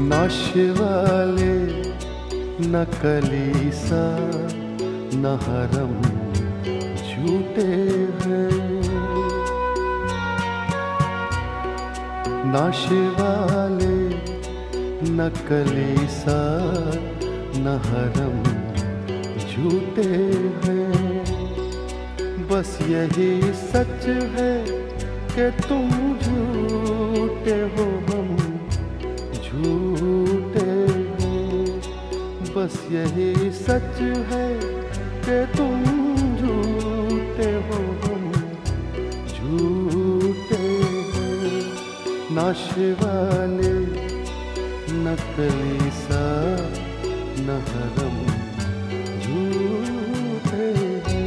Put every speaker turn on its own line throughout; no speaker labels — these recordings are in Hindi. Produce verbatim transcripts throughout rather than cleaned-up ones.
नशे वाले नकली सा न हरम झूठे हैं। नशे वाले नकली सा न हरम झूठे हैं। बस यही सच है कि तुम झूठे हो, हम झूठे हैं। बस यही सच है कि तुम झूठे हो, हम झूठे हैं। नशे वाले नकली सा न हरम झूठे हैं।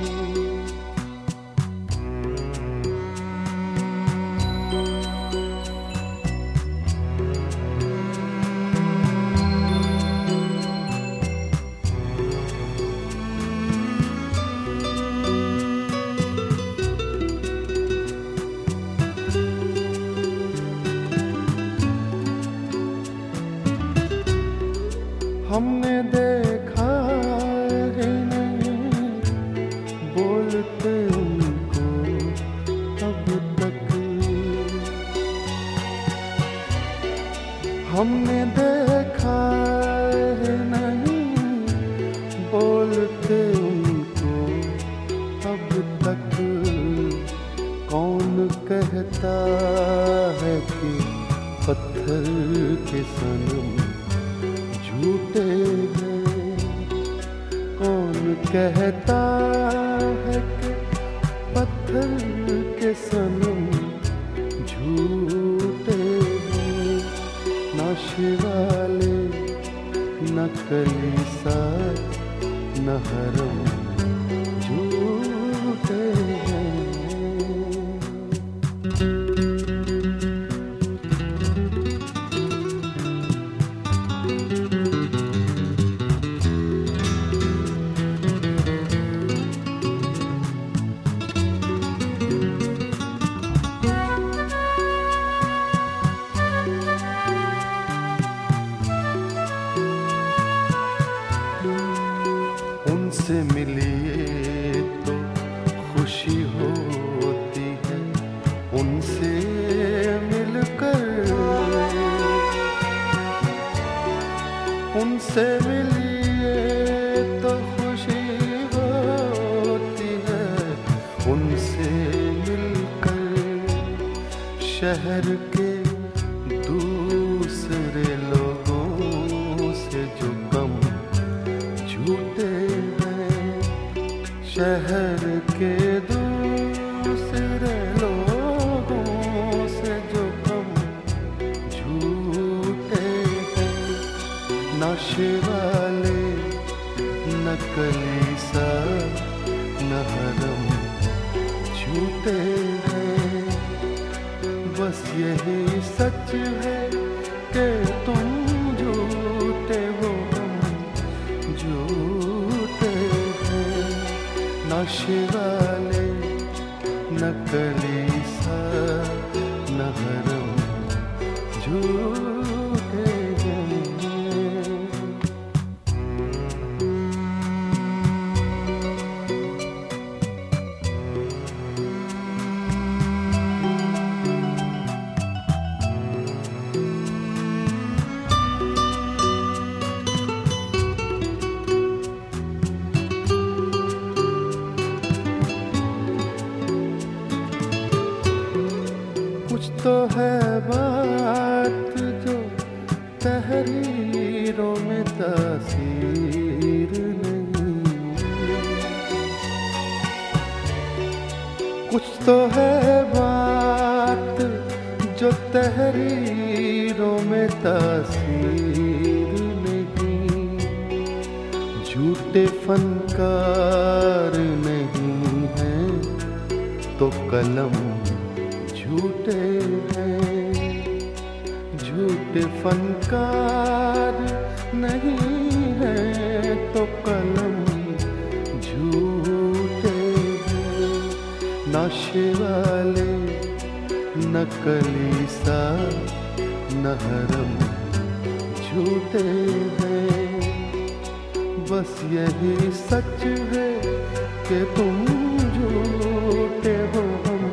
हमने देखा है नहीं बोलते उनको अब तक। हमने देखा है नहीं बोलते उनको अब तक। कौन कहता है कि पत्थर के सनम झूठे हैं। कौन कहता है कि पत्थर के सनम झूठे हैं। नशे वाले नकली सा न हरम झूठे हैं। उनसे मिलिए तो खुशी होती है, उनसे मिलकर। उनसे मिलिए तो खुशी होती है, उनसे मिलकर। शहर के दूसरे लोगों से जो कम झूठे हैं। शहर के दूसरे लोगों से जो कम झूठे हैं। नशे वाले नकली सा न हरम झूठे हैं। बस यही सच है कि तुम झूठे हो, झूठे हैं। नशे वाले नकली सा न हरम झूठे हैं। कुछ तो है बात जो तहरीरों में तासीर नहीं। कुछ तो है बात जो तहरीरों में तासीर नहीं। झूठे फनकार नहीं हैं तो कलम झूठे हैं। झूठे फनकार नहीं है तो कलम झूठे हैं। नशे वाले नकली सा न हरम झूठे हैं। बस यही सच है कि तुम झूठे हो, हम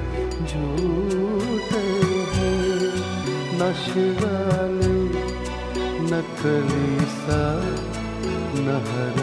झूठे हैं। नशे वाले नकली सा न हर